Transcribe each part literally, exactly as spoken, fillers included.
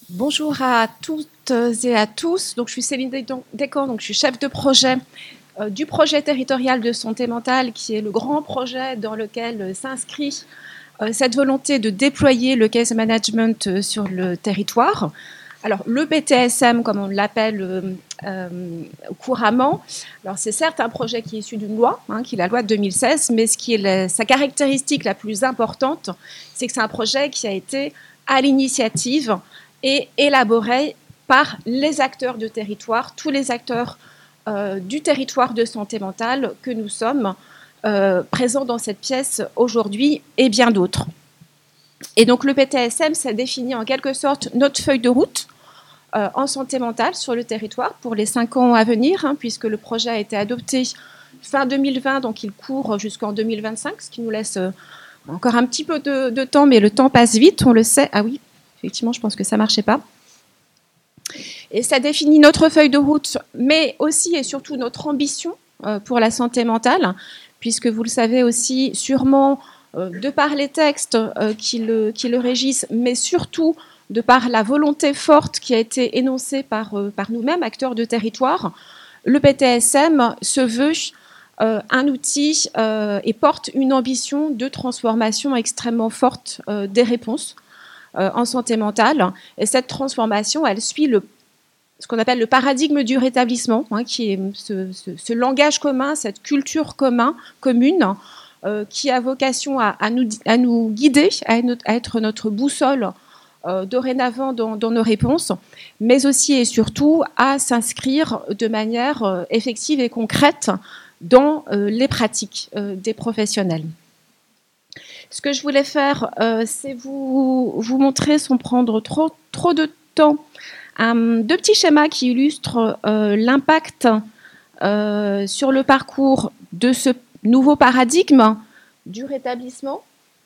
Bonjour à toutes et à tous. Donc, je suis Céline Descamps, donc je suis chef de projet euh, du projet territorial de santé mentale, qui est le grand projet dans lequel euh, s'inscrit euh, cette volonté de déployer le case management euh, sur le territoire. Alors, le P T S M, comme on l'appelle euh, euh, couramment, alors c'est certes un projet qui est issu d'une loi, hein, qui est la loi de deux mille seize, mais ce qui est la, sa caractéristique la plus importante, c'est que c'est un projet qui a été à l'initiative et élaboré par les acteurs de territoire, tous les acteurs euh, du territoire de santé mentale que nous sommes euh, présents dans cette pièce aujourd'hui et bien d'autres. Et donc le P T S M, ça définit en quelque sorte notre feuille de route euh, en santé mentale sur le territoire pour les cinq ans à venir, hein, puisque le projet a été adopté fin deux mille vingt, donc il court jusqu'en deux mille vingt-cinq, ce qui nous laisse euh, encore un petit peu de, de temps, mais le temps passe vite, on le sait. Ah oui, effectivement, je pense que ça ne marchait pas. Et ça définit notre feuille de route, mais aussi et surtout notre ambition euh, pour la santé mentale, puisque vous le savez aussi sûrement, euh, de par les textes euh, qui, le, qui le régissent, mais surtout de par la volonté forte qui a été énoncée par, euh, par nous-mêmes, acteurs de territoire, le P T S M se veut euh, un outil euh, et porte une ambition de transformation extrêmement forte euh, des réponses Euh, en santé mentale. Et cette transformation, elle suit le, ce qu'on appelle le paradigme du rétablissement, hein, qui est ce, ce, ce langage commun, cette culture commun, commune, euh, qui a vocation à, à, nous, à nous guider, à, notre, à être notre boussole euh, dorénavant dans, dans nos réponses, mais aussi et surtout à s'inscrire de manière euh, effective et concrète dans euh, les pratiques euh, des professionnels. Ce que je voulais faire, euh, c'est vous, vous montrer, sans prendre trop, trop de temps, un, deux petits schémas qui illustrent euh, l'impact euh, sur le parcours de ce nouveau paradigme du rétablissement,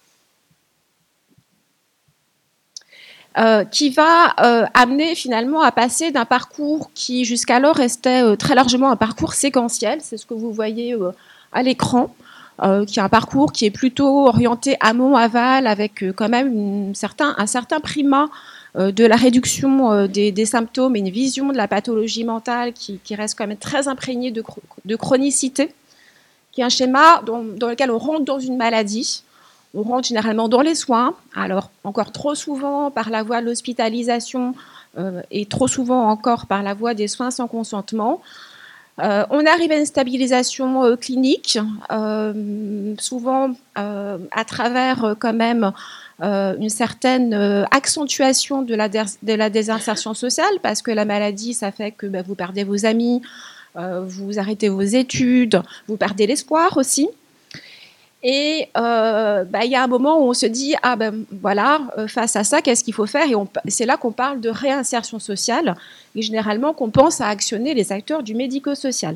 euh, qui va euh, amener finalement à passer d'un parcours qui jusqu'alors restait euh, très largement un parcours séquentiel, c'est ce que vous voyez euh, à l'écran, Euh, qui est un parcours qui est plutôt orienté amont-aval, avec euh, quand même une certain, un certain primat euh, de la réduction euh, des, des symptômes et une vision de la pathologie mentale qui, qui reste quand même très imprégnée de, de chronicité, qui est un schéma dans, dans lequel on rentre dans une maladie, on rentre généralement dans les soins, alors encore trop souvent par la voie de l'hospitalisation euh, et trop souvent encore par la voie des soins sans consentement. Euh, on arrive à une stabilisation euh, clinique, euh, souvent euh, à travers euh, quand même euh, une certaine euh, accentuation de la, de la désinsertion sociale, parce que la maladie, ça fait que bah, vous perdez vos amis, euh, vous arrêtez vos études, vous perdez l'espoir aussi. Et euh, bah, y a un moment où on se dit, ah ben voilà, euh, face à ça, qu'est-ce qu'il faut faire? Et on, c'est là qu'on parle de réinsertion sociale, et généralement qu'on pense à actionner les acteurs du médico-social.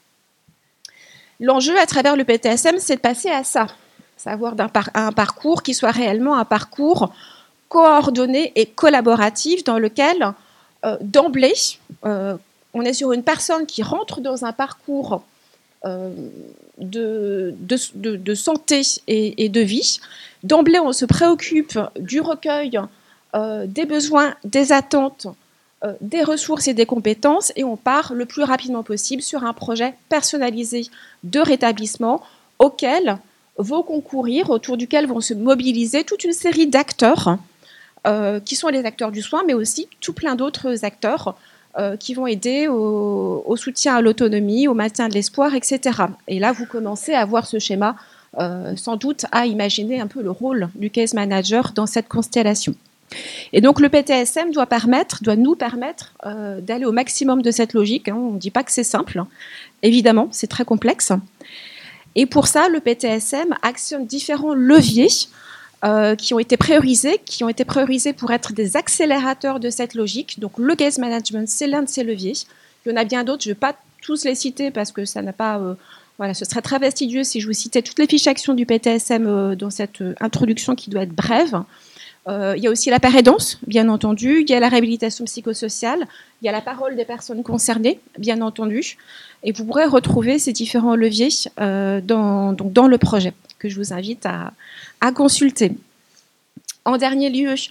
L'enjeu à travers le P T S M, c'est de passer à ça, savoir d'un par, un parcours qui soit réellement un parcours coordonné et collaboratif, dans lequel, euh, d'emblée, euh, on est sur une personne qui rentre dans un parcours Euh, de, de, de, de santé et, et de vie. D'emblée, on se préoccupe du recueil euh, des besoins, des attentes, euh, des ressources et des compétences, et on part le plus rapidement possible sur un projet personnalisé de rétablissement auquel vont concourir, autour duquel vont se mobiliser toute une série d'acteurs euh, qui sont les acteurs du soin, mais aussi tout plein d'autres acteurs Euh, qui vont aider au, au soutien à l'autonomie, au maintien de l'espoir, et cetera. Et là, vous commencez à voir ce schéma, euh, sans doute à imaginer un peu le rôle du case manager dans cette constellation. Et donc, le P T S M doit permettre, doit nous permettre euh, d'aller au maximum de cette logique. Hein. On ne dit pas que c'est simple, hein. Évidemment, c'est très complexe. Et pour ça, le P T S M actionne différents leviers Euh, qui ont été priorisés, qui ont été priorisés pour être des accélérateurs de cette logique. Donc le case management, c'est l'un de ces leviers. Il y en a bien d'autres, je ne vais pas tous les citer parce que ça n'a pas, euh, voilà, ce serait très fastidieux si je vous citais toutes les fiches actions du P T S M euh, dans cette euh, introduction qui doit être brève. Euh, il y a aussi la pérédance, bien entendu, il y a la réhabilitation psychosociale, il y a la parole des personnes concernées, bien entendu, et vous pourrez retrouver ces différents leviers euh, dans, donc dans le projet, que je vous invite à, à consulter. En dernier lieu,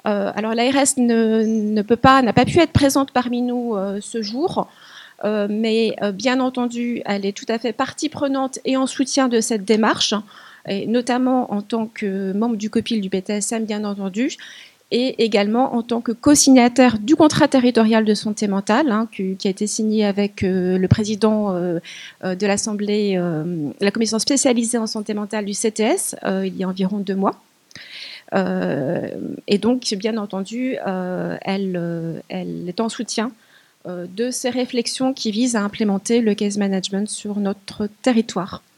Euh, alors l'A R S ne, ne peut pas, n'a pas pu être présente parmi nous euh, ce jour, euh, mais euh, bien entendu, elle est tout à fait partie prenante et en soutien de cette démarche, et notamment en tant que membre du COPIL du B T S M, bien entendu, et également en tant que co-signataire du contrat territorial de santé mentale, hein, qui, qui a été signé avec euh, le président euh, euh, de l'Assemblée, euh, la commission spécialisée en santé mentale du C T S, euh, il y a environ deux mois. Euh, et donc, bien entendu, euh, elle, euh, elle est en soutien euh, de ces réflexions qui visent à implémenter le case management sur notre territoire.